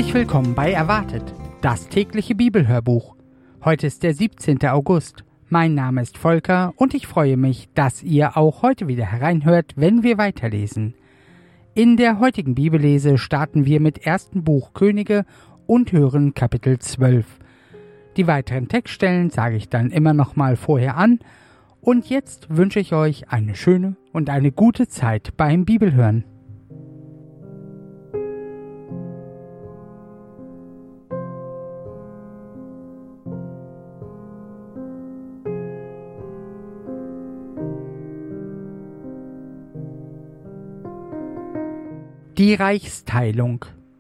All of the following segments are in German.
Herzlich willkommen bei Erwartet, das tägliche Bibelhörbuch. Heute ist der 17. August. Mein Name ist Volker und ich freue mich, dass ihr auch heute wieder hereinhört, wenn wir weiterlesen. In der heutigen Bibellese starten wir mit 1. Buch Könige und hören Kapitel 12. Die weiteren Textstellen sage ich dann immer noch mal vorher an. Und jetzt wünsche ich euch eine schöne und eine gute Zeit beim Bibelhören. Die Reichsteilung.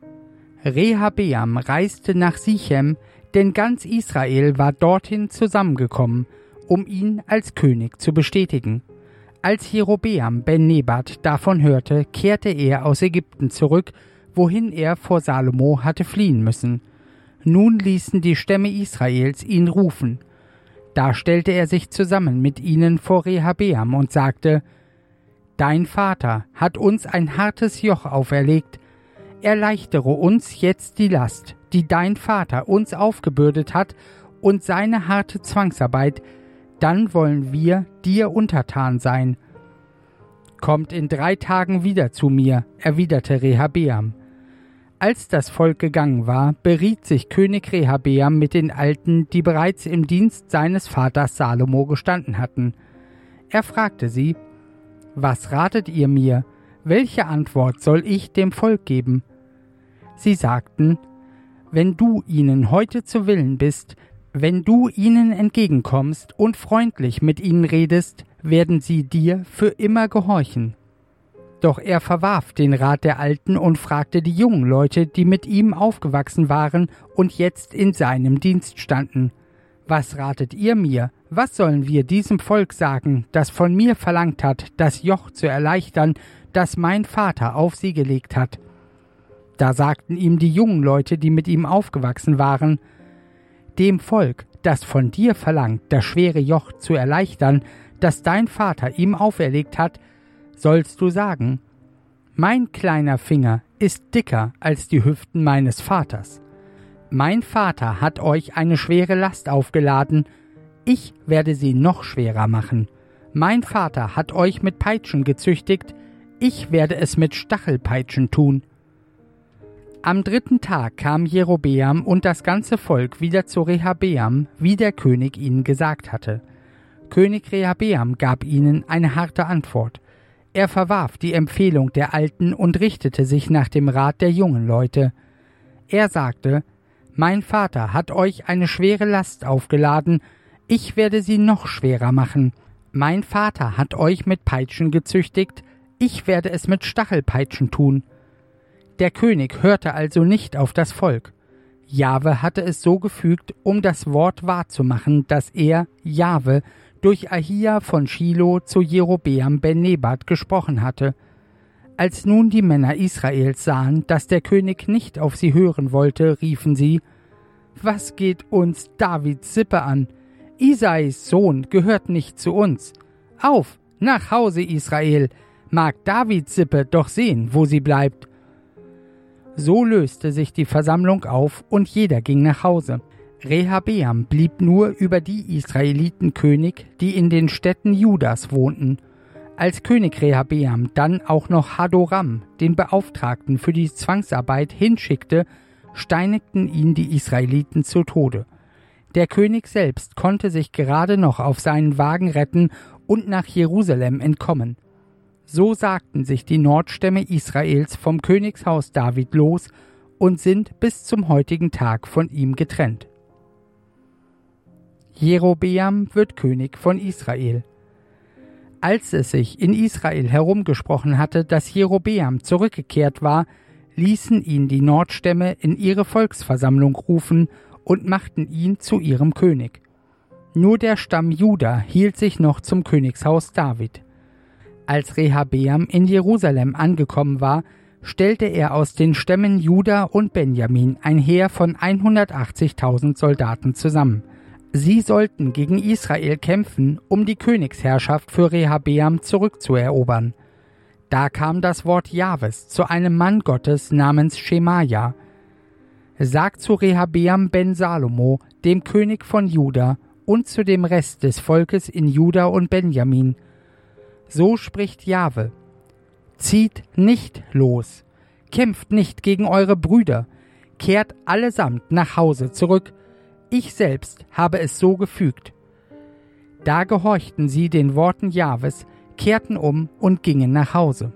Rehabeam reiste nach Sichem, denn ganz Israel war dorthin zusammengekommen, um ihn als König zu bestätigen. Als Jerobeam ben Nebat davon hörte, kehrte er aus Ägypten zurück, wohin er vor Salomo hatte fliehen müssen. Nun ließen die Stämme Israels ihn rufen. Da stellte er sich zusammen mit ihnen vor Rehabeam und sagte: Dein Vater hat uns ein hartes Joch auferlegt. Erleichtere uns jetzt die Last, die dein Vater uns aufgebürdet hat, und seine harte Zwangsarbeit, dann wollen wir dir untertan sein. Kommt in 3 Tagen wieder zu mir, erwiderte Rehabeam. Als das Volk gegangen war, beriet sich König Rehabeam mit den Alten, die bereits im Dienst seines Vaters Salomo gestanden hatten. Er fragte sie: Was ratet ihr mir? Welche Antwort soll ich dem Volk geben? Sie sagten: Wenn du ihnen heute zu Willen bist, wenn du ihnen entgegenkommst und freundlich mit ihnen redest, werden sie dir für immer gehorchen. Doch er verwarf den Rat der Alten und fragte die jungen Leute, die mit ihm aufgewachsen waren und jetzt in seinem Dienst standen: Was ratet ihr mir? Was sollen wir diesem Volk sagen, das von mir verlangt hat, das Joch zu erleichtern, das mein Vater auf sie gelegt hat? Da sagten ihm die jungen Leute, die mit ihm aufgewachsen waren: Dem Volk, das von dir verlangt, das schwere Joch zu erleichtern, das dein Vater ihm auferlegt hat, sollst du sagen: Mein kleiner Finger ist dicker als die Hüften meines Vaters. Mein Vater hat euch eine schwere Last aufgeladen, ich werde sie noch schwerer machen. Mein Vater hat euch mit Peitschen gezüchtigt, ich werde es mit Stachelpeitschen tun. Am 3. Tag kam Jerobeam und das ganze Volk wieder zu Rehabeam, wie der König ihnen gesagt hatte. König Rehabeam gab ihnen eine harte Antwort. Er verwarf die Empfehlung der Alten und richtete sich nach dem Rat der jungen Leute. Er sagte: Mein Vater hat euch eine schwere Last aufgeladen, ich werde sie noch schwerer machen. Mein Vater hat euch mit Peitschen gezüchtigt, ich werde es mit Stachelpeitschen tun. Der König hörte also nicht auf das Volk. Jahwe hatte es so gefügt, um das Wort wahrzumachen, das er, Jahwe, durch Ahia von Schilo zu Jerobeam ben Nebat gesprochen hatte. Als nun die Männer Israels sahen, dass der König nicht auf sie hören wollte, riefen sie: Was geht uns Davids Sippe an? Isais Sohn gehört nicht zu uns. Auf, nach Hause, Israel! Mag Davids Sippe doch sehen, wo sie bleibt. So löste sich die Versammlung auf und jeder ging nach Hause. Rehabeam blieb nur über die Israeliten König, die in den Städten Judas wohnten. Als König Rehabeam dann auch noch Hadoram, den Beauftragten für die Zwangsarbeit, hinschickte, steinigten ihn die Israeliten zu Tode. Der König selbst konnte sich gerade noch auf seinen Wagen retten und nach Jerusalem entkommen. So sagten sich die Nordstämme Israels vom Königshaus David los und sind bis zum heutigen Tag von ihm getrennt. Jerobeam wird König von Israel. Als es sich in Israel herumgesprochen hatte, dass Jerobeam zurückgekehrt war, ließen ihn die Nordstämme in ihre Volksversammlung rufen und machten ihn zu ihrem König. Nur der Stamm Juda hielt sich noch zum Königshaus David. Als Rehabeam in Jerusalem angekommen war, stellte er aus den Stämmen Juda und Benjamin ein Heer von 180.000 Soldaten zusammen. Sie sollten gegen Israel kämpfen, um die Königsherrschaft für Rehabeam zurückzuerobern. Da kam das Wort Jahwes zu einem Mann Gottes namens Schemaja. Sag zu Rehabeam ben Salomo, dem König von Juda, und zu dem Rest des Volkes in Juda und Benjamin: So spricht Jahwe: Zieht nicht los, kämpft nicht gegen eure Brüder, kehrt allesamt nach Hause zurück, ich selbst habe es so gefügt. Da gehorchten sie den Worten Jahwes, kehrten um und gingen nach Hause.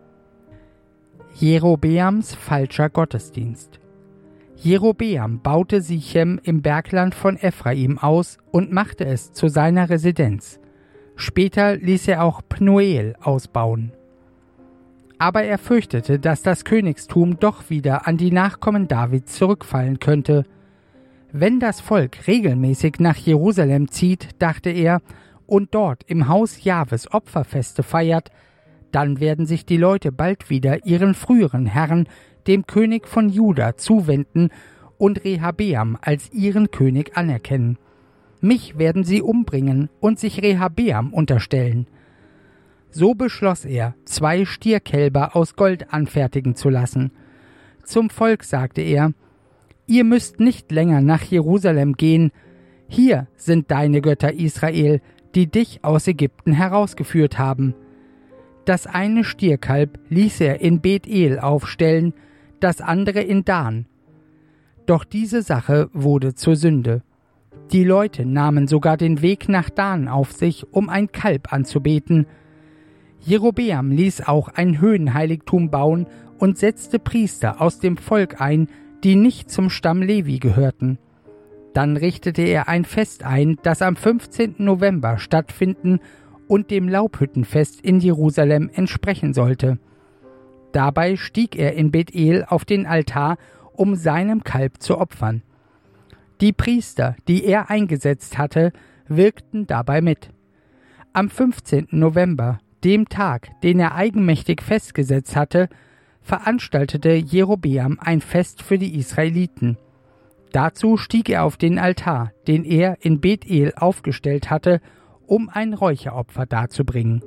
Jerobeams falscher Gottesdienst. Jerobeam baute Sichem im Bergland von Ephraim aus und machte es zu seiner Residenz. Später ließ er auch Pnuel ausbauen. Aber er fürchtete, dass das Königstum doch wieder an die Nachkommen Davids zurückfallen könnte. Wenn das Volk regelmäßig nach Jerusalem zieht, dachte er, und dort im Haus Jahwes Opferfeste feiert, dann werden sich die Leute bald wieder ihren früheren Herren, dem König von Juda, zuwenden und Rehabeam als ihren König anerkennen. Mich werden sie umbringen und sich Rehabeam unterstellen. So beschloss er, 2 Stierkälber aus Gold anfertigen zu lassen. Zum Volk sagte er: Ihr müsst nicht länger nach Jerusalem gehen. Hier sind deine Götter, Israel, die dich aus Ägypten herausgeführt haben. Das eine Stierkalb ließ er in Bethel aufstellen, das andere in Dan. Doch diese Sache wurde zur Sünde. Die Leute nahmen sogar den Weg nach Dan auf sich, um ein Kalb anzubeten. Jerobeam ließ auch ein Höhenheiligtum bauen und setzte Priester aus dem Volk ein, die nicht zum Stamm Levi gehörten. Dann richtete er ein Fest ein, das am 15. November stattfinden und dem Laubhüttenfest in Jerusalem entsprechen sollte. Dabei stieg er in Bethel auf den Altar, um seinem Kalb zu opfern. Die Priester, die er eingesetzt hatte, wirkten dabei mit. Am 15. November, dem Tag, den er eigenmächtig festgesetzt hatte, veranstaltete Jerobeam ein Fest für die Israeliten. Dazu stieg er auf den Altar, den er in Bethel aufgestellt hatte, um ein Räucheropfer darzubringen.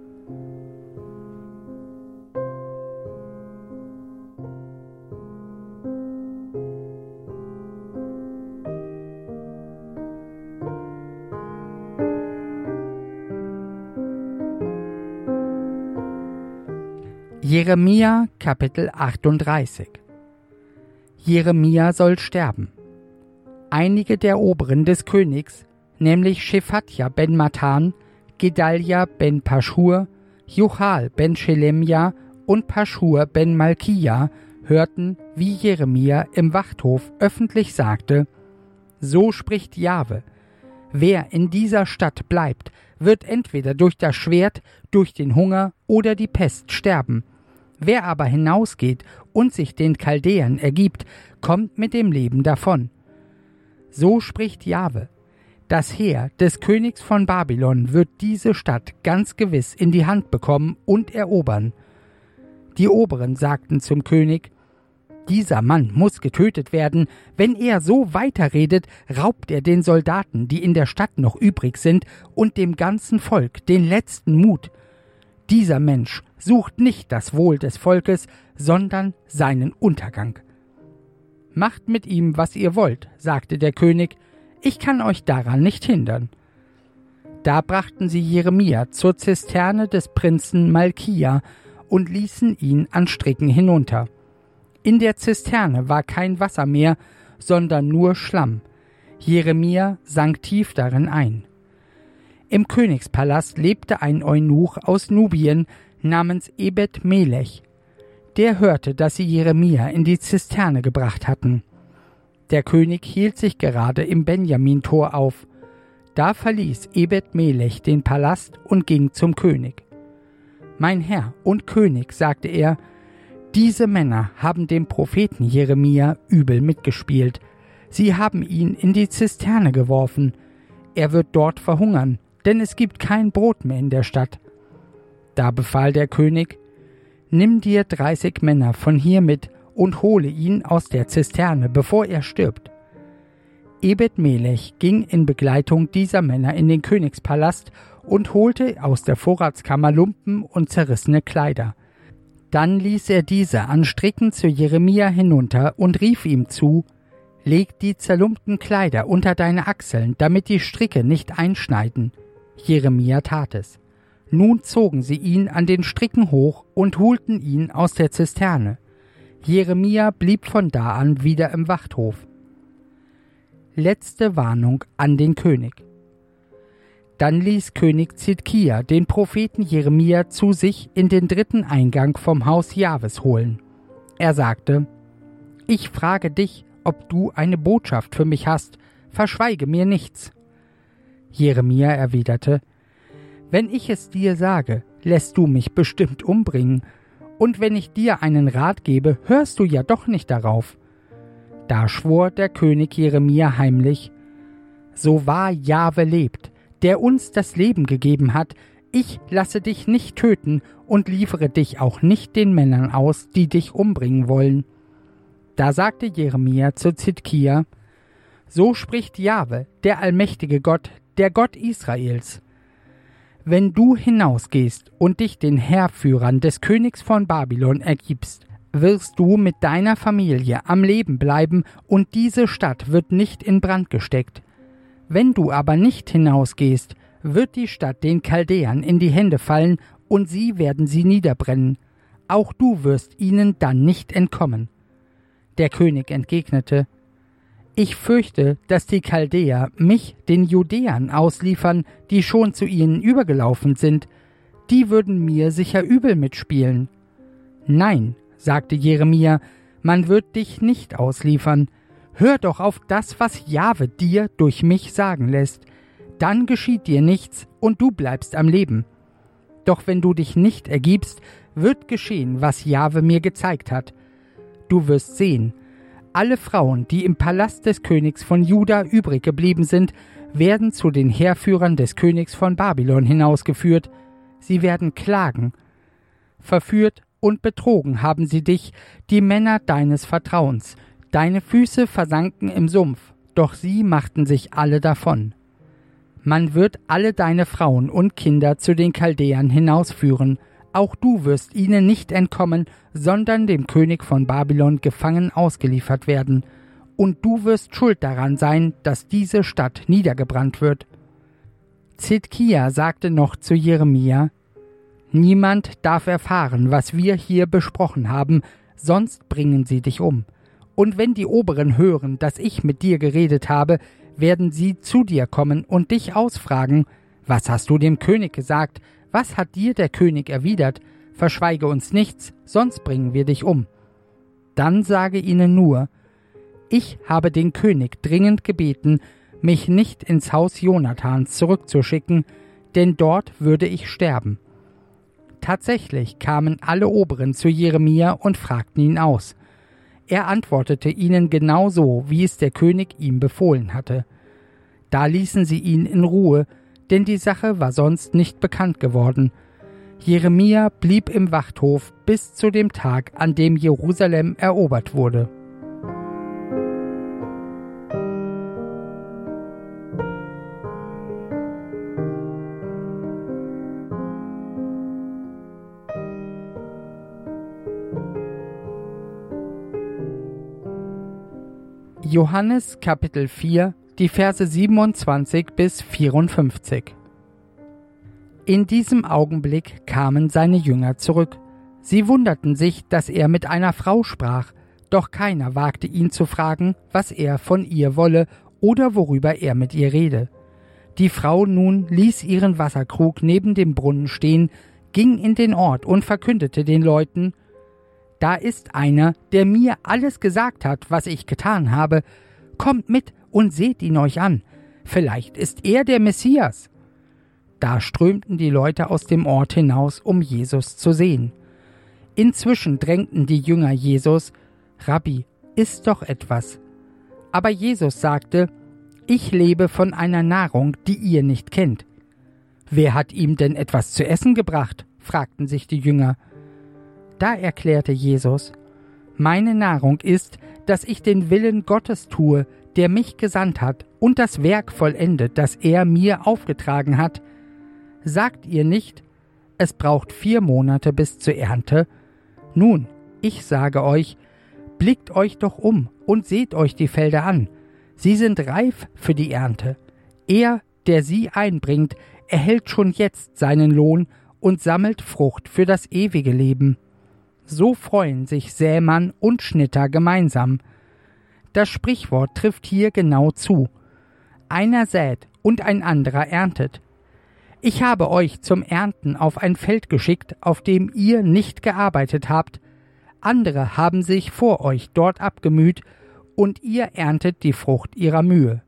Jeremia Kapitel 38. Jeremia soll sterben. Einige der Oberen des Königs, nämlich Schephatja ben Matan, Gedalja ben Paschur, Jochal ben Schelemja und Paschur ben Malkia, hörten, wie Jeremia im Wachthof öffentlich sagte: So spricht Jahwe: Wer in dieser Stadt bleibt, wird entweder durch das Schwert, durch den Hunger oder die Pest sterben. Wer aber hinausgeht und sich den Chaldäern ergibt, kommt mit dem Leben davon. So spricht Jahwe: Das Heer des Königs von Babylon wird diese Stadt ganz gewiss in die Hand bekommen und erobern. Die Oberen sagten zum König: Dieser Mann muss getötet werden. Wenn er so weiterredet, raubt er den Soldaten, die in der Stadt noch übrig sind, und dem ganzen Volk den letzten Mut. Dieser Mensch sucht nicht das Wohl des Volkes, sondern seinen Untergang. Macht mit ihm, was ihr wollt, sagte der König, ich kann euch daran nicht hindern. Da brachten sie Jeremia zur Zisterne des Prinzen Malkia und ließen ihn an Stricken hinunter. In der Zisterne war kein Wasser mehr, sondern nur Schlamm. Jeremia sank tief darin ein. Im Königspalast lebte ein Eunuch aus Nubien namens Ebed-Melech. Der hörte, dass sie Jeremia in die Zisterne gebracht hatten. Der König hielt sich gerade im Benjamin-Tor auf. Da verließ Ebed-Melech den Palast und ging zum König. »Mein Herr und König«, sagte er, »diese Männer haben dem Propheten Jeremia übel mitgespielt. Sie haben ihn in die Zisterne geworfen. Er wird dort verhungern, denn es gibt kein Brot mehr in der Stadt.« Da befahl der König, »Nimm dir 30 Männer von hier mit und hole ihn aus der Zisterne, bevor er stirbt.« Ebed-Melech ging in Begleitung dieser Männer in den Königspalast und holte aus der Vorratskammer Lumpen und zerrissene Kleider. Dann ließ er diese an Stricken zu Jeremia hinunter und rief ihm zu, Leg die zerlumpten Kleider unter deine Achseln, damit die Stricke nicht einschneiden. Jeremia tat es. Nun zogen sie ihn an den Stricken hoch und holten ihn aus der Zisterne. Jeremia blieb von da an wieder im Wachthof. Letzte Warnung an den König. Dann ließ König Zidkia den Propheten Jeremia zu sich in den 3. Eingang vom Haus Jahwes holen. Er sagte: Ich frage dich, ob du eine Botschaft für mich hast, verschweige mir nichts. Jeremia erwiderte: Wenn ich es dir sage, lässt du mich bestimmt umbringen, und wenn ich dir einen Rat gebe, hörst du ja doch nicht darauf. Da schwor der König Jeremia heimlich: So wahr Jahwe lebt, der uns das Leben gegeben hat, ich lasse dich nicht töten und liefere dich auch nicht den Männern aus, die dich umbringen wollen. Da sagte Jeremia zu Zidkia: So spricht Jahwe, der allmächtige Gott, der Gott Israels. Wenn du hinausgehst und dich den Heerführern des Königs von Babylon ergibst, wirst du mit deiner Familie am Leben bleiben und diese Stadt wird nicht in Brand gesteckt. Wenn du aber nicht hinausgehst, wird die Stadt den Chaldäern in die Hände fallen und sie werden sie niederbrennen. Auch du wirst ihnen dann nicht entkommen. Der König entgegnete: Ich fürchte, dass die Chaldäer mich den Judäern ausliefern, die schon zu ihnen übergelaufen sind. Die würden mir sicher übel mitspielen. Nein, sagte Jeremia, man wird dich nicht ausliefern. Hör doch auf das, was Jahwe dir durch mich sagen lässt. Dann geschieht dir nichts und du bleibst am Leben. Doch wenn du dich nicht ergibst, wird geschehen, was Jahwe mir gezeigt hat. Du wirst sehen, alle Frauen, die im Palast des Königs von Juda übrig geblieben sind, werden zu den Heerführern des Königs von Babylon hinausgeführt. Sie werden klagen. Verführt und betrogen haben sie dich, die Männer deines Vertrauens. Deine Füße versanken im Sumpf, doch sie machten sich alle davon. Man wird alle deine Frauen und Kinder zu den Chaldäern hinausführen. Auch du wirst ihnen nicht entkommen, sondern dem König von Babylon gefangen ausgeliefert werden. Und du wirst schuld daran sein, dass diese Stadt niedergebrannt wird. Zidkia sagte noch zu Jeremia: Niemand darf erfahren, was wir hier besprochen haben, sonst bringen sie dich um. Und wenn die Oberen hören, dass ich mit dir geredet habe, werden sie zu dir kommen und dich ausfragen: Was hast du dem König gesagt? Was hat dir der König erwidert? Verschweige uns nichts, sonst bringen wir dich um. Dann sage ihnen nur: Ich habe den König dringend gebeten, mich nicht ins Haus Jonathans zurückzuschicken, denn dort würde ich sterben. Tatsächlich kamen alle Oberen zu Jeremia und fragten ihn aus. Er antwortete ihnen genau so, wie es der König ihm befohlen hatte. Da ließen sie ihn in Ruhe, denn die Sache war sonst nicht bekannt geworden. Jeremia blieb im Wachthof bis zu dem Tag, an dem Jerusalem erobert wurde. Johannes Kapitel 4, die Verse 27 bis 54. In diesem Augenblick kamen seine Jünger zurück. Sie wunderten sich, dass er mit einer Frau sprach, doch keiner wagte ihn zu fragen, was er von ihr wolle oder worüber er mit ihr rede. Die Frau nun ließ ihren Wasserkrug neben dem Brunnen stehen, ging in den Ort und verkündete den Leuten: Da ist einer, der mir alles gesagt hat, was ich getan habe. Kommt mit und seht ihn euch an. Vielleicht ist er der Messias. Da strömten die Leute aus dem Ort hinaus, um Jesus zu sehen. Inzwischen drängten die Jünger Jesus: Rabbi, iss doch etwas. Aber Jesus sagte: Ich lebe von einer Nahrung, die ihr nicht kennt. Wer hat ihm denn etwas zu essen gebracht? Fragten sich die Jünger. Da erklärte Jesus: Meine Nahrung ist, dass ich den Willen Gottes tue, der mich gesandt hat, und das Werk vollendet, das er mir aufgetragen hat. Sagt ihr nicht, es braucht 4 Monate bis zur Ernte? Nun, ich sage euch, blickt euch doch um und seht euch die Felder an. Sie sind reif für die Ernte. Er, der sie einbringt, erhält schon jetzt seinen Lohn und sammelt Frucht für das ewige Leben. So freuen sich Sämann und Schnitter gemeinsam. Das Sprichwort trifft hier genau zu. Einer sät und ein anderer erntet. Ich habe euch zum Ernten auf ein Feld geschickt, auf dem ihr nicht gearbeitet habt. Andere haben sich vor euch dort abgemüht, und ihr erntet die Frucht ihrer Mühe.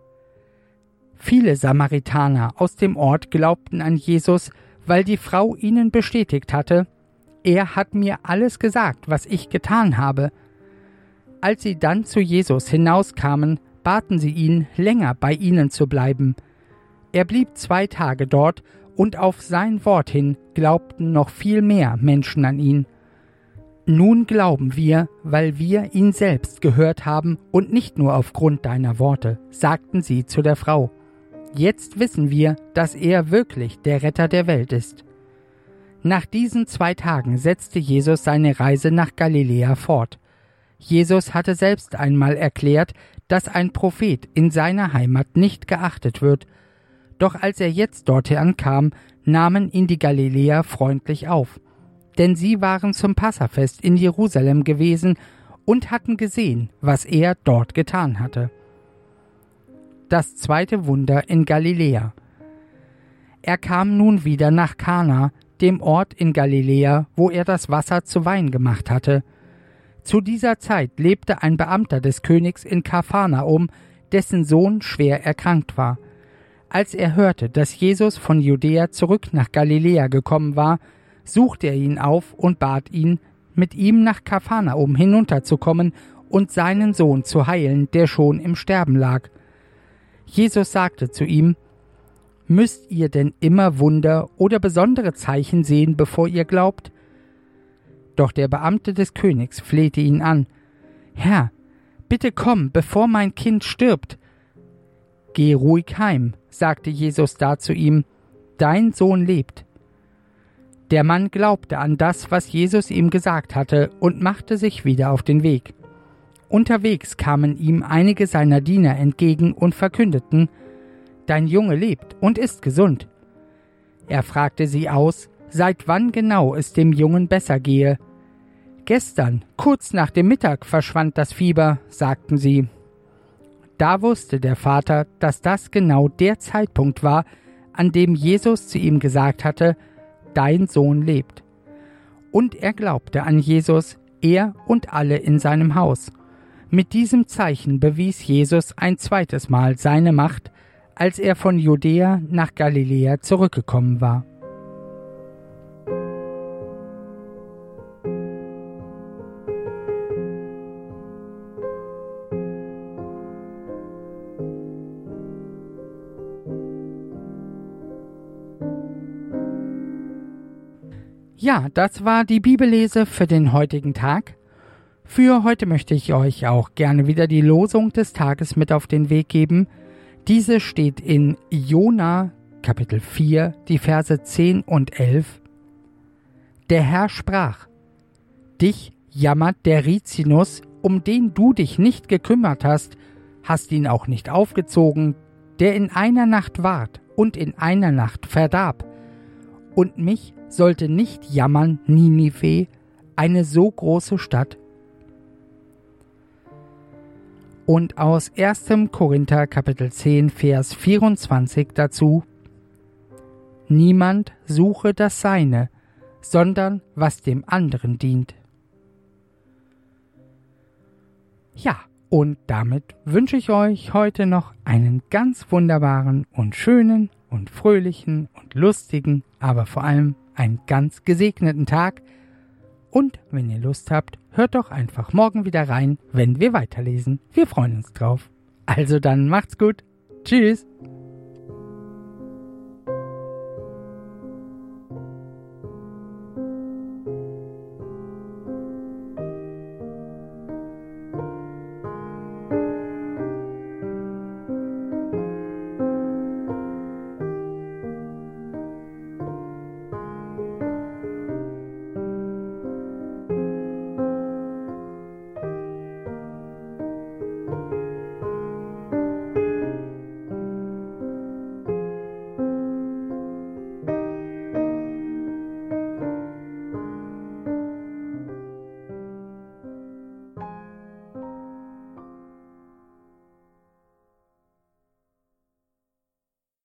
Viele Samaritaner aus dem Ort glaubten an Jesus, weil die Frau ihnen bestätigt hatte, er hat mir alles gesagt, was ich getan habe. Als sie dann zu Jesus hinauskamen, baten sie ihn, länger bei ihnen zu bleiben. Er blieb 2 Tage dort, und auf sein Wort hin glaubten noch viel mehr Menschen an ihn. Nun glauben wir, weil wir ihn selbst gehört haben und nicht nur aufgrund deiner Worte, sagten sie zu der Frau. Jetzt wissen wir, dass er wirklich der Retter der Welt ist. Nach diesen 2 Tagen setzte Jesus seine Reise nach Galiläa fort. Jesus hatte selbst einmal erklärt, dass ein Prophet in seiner Heimat nicht geachtet wird. Doch als er jetzt dorthin kam, nahmen ihn die Galiläer freundlich auf. Denn sie waren zum Passafest in Jerusalem gewesen und hatten gesehen, was er dort getan hatte. Das 2. Wunder in Galiläa. Er kam nun wieder nach Kana, dem Ort in Galiläa, wo er das Wasser zu Wein gemacht hatte. Zu dieser Zeit lebte ein Beamter des Königs in Kapharnaum, dessen Sohn schwer erkrankt war. Als er hörte, dass Jesus von Judäa zurück nach Galiläa gekommen war, suchte er ihn auf und bat ihn, mit ihm nach Kapharnaum hinunterzukommen und seinen Sohn zu heilen, der schon im Sterben lag. Jesus sagte zu ihm, »Müsst ihr denn immer Wunder oder besondere Zeichen sehen, bevor ihr glaubt?« Doch der Beamte des Königs flehte ihn an, »Herr, bitte komm, bevor mein Kind stirbt.« »Geh ruhig heim«, sagte Jesus da zu ihm, »dein Sohn lebt.« Der Mann glaubte an das, was Jesus ihm gesagt hatte, und machte sich wieder auf den Weg. Unterwegs kamen ihm einige seiner Diener entgegen und verkündeten, »Dein Junge lebt und ist gesund.« Er fragte sie aus, seit wann genau es dem Jungen besser gehe. »Gestern, kurz nach dem Mittag, verschwand das Fieber«, sagten sie. Da wusste der Vater, dass das genau der Zeitpunkt war, an dem Jesus zu ihm gesagt hatte, »Dein Sohn lebt.« Und er glaubte an Jesus, er und alle in seinem Haus. Mit diesem Zeichen bewies Jesus ein 2. Mal seine Macht, als er von Judäa nach Galiläa zurückgekommen war. Ja, das war die Bibellese für den heutigen Tag. Für heute möchte ich euch auch gerne wieder die Losung des Tages mit auf den Weg geben. Diese steht in Jona, Kapitel 4, die Verse 10 und 11. Der Herr sprach, dich jammert der Rizinus, um den du dich nicht gekümmert hast ihn auch nicht aufgezogen, der in einer Nacht ward und in einer Nacht verdarb. Und mich sollte nicht jammern Ninive, eine so große Stadt. Und aus 1. Korinther Kapitel 10, Vers 24 dazu: Niemand suche das Seine, sondern was dem anderen dient. Ja, und damit wünsche ich euch heute noch einen ganz wunderbaren und schönen und fröhlichen und lustigen, aber vor allem einen ganz gesegneten Tag. Und wenn ihr Lust habt, hört doch einfach morgen wieder rein, wenn wir weiterlesen. Wir freuen uns drauf. Also dann macht's gut. Tschüss.